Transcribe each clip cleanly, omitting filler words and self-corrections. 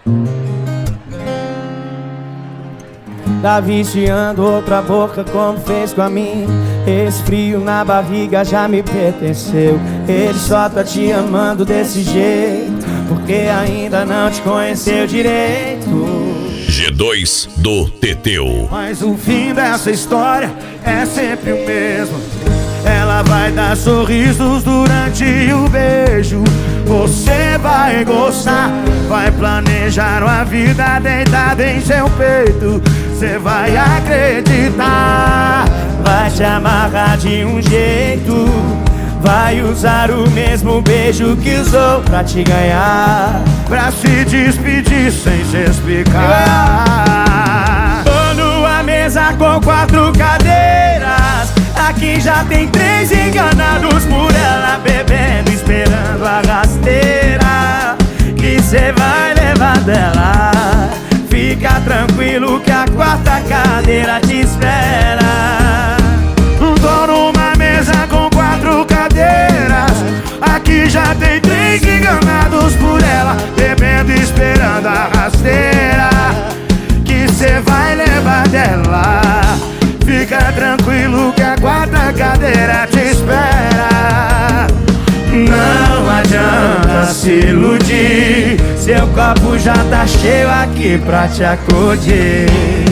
Tá viciando outra boca como fez com a minha. Esse frio na barriga já me pertenceu. Ele só tá te amando desse jeito porque ainda não te conheceu direito. G2 do Teteu. Mas o fim dessa história é sempre o mesmo. Ela vai dar sorrisos durante o beijo. Você vai gostar, vai planejar uma vida deitada em seu peito. Você vai acreditar, vai te amarrar de um jeito. Vai usar o mesmo beijo que usou pra te ganhar, pra se despedir sem se explicar. Tô numa mesa com 4 cadeiras. Aqui já tem 3 enganados por ela, bebendo, esperando a rasteira que cê vai levar dela. Fica tranquilo que a 4ª cadeira te espera. Tô numa mesa com 4 cadeiras. Aqui já tem 3 enganados por ela, bebendo, esperando a rasteira que cê vai levar dela. Fica tranquilo que a 4ª cadeira te espera. Não adianta se iludir, seu copo já tá cheio aqui pra te acudir.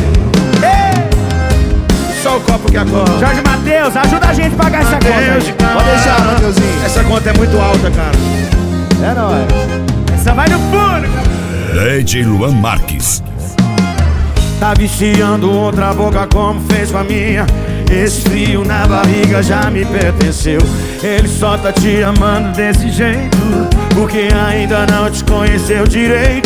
Só o copo que acorda. Jorge Matheus, ajuda a gente a pagar essa conta. Pode deixar, Mateuzinho. Essa conta é muito alta, cara. É nóis. Essa vai no fundo, cara. DJ Luan Marques. Tá viciando outra boca como fez com a minha. Esse frio na barriga já me pertenceu. Ele só tá te amando desse jeito porque ainda não te conheceu direito.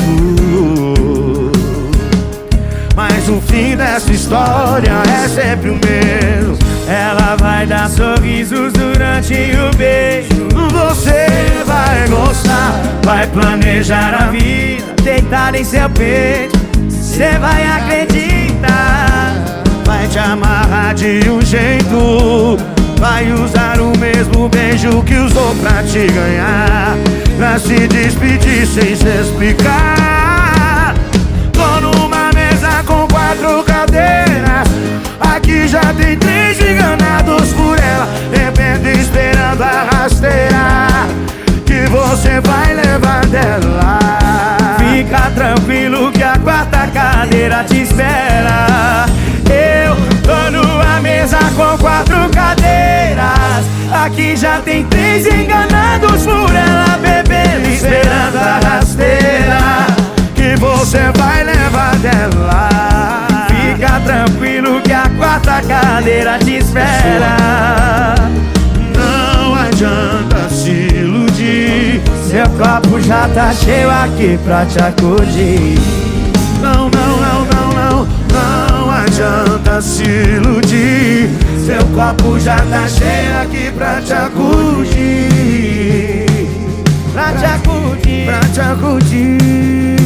Mas o fim dessa história é sempre o mesmo. Ela vai dar sorrisos durante o beijo. Você vai gostar, vai planejar a vida deitada em seu peito. Cê vai acreditar, vai te amarrar de um jeito. Vai usar o mesmo beijo que usou pra te ganhar, pra se despedir sem se explicar. Tô numa mesa com 4 cadeiras. Aqui já tem 3 enganados por ela, bebendo, esperando a rasteira que você vai levar dela. Fica tranquilo que a 4ª cadeira te espera. Eu tô numa mesa com 4 cadeiras. Aqui já tem 3 enganados por ela, bebendo, esperando a rasteira que você vai levar dela. Fica tranquilo que a 4ª cadeira te espera. Não adianta se iludir, seu copo já tá cheio aqui pra te acudir. Não, não, não, não, não, não adianta se iludir, seu copo já tá cheio aqui pra te acudir. Pra te acudir, pra te acudir.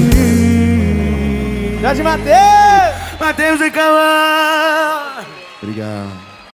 Jorge Matheus! Matheus e Calma. Obrigado.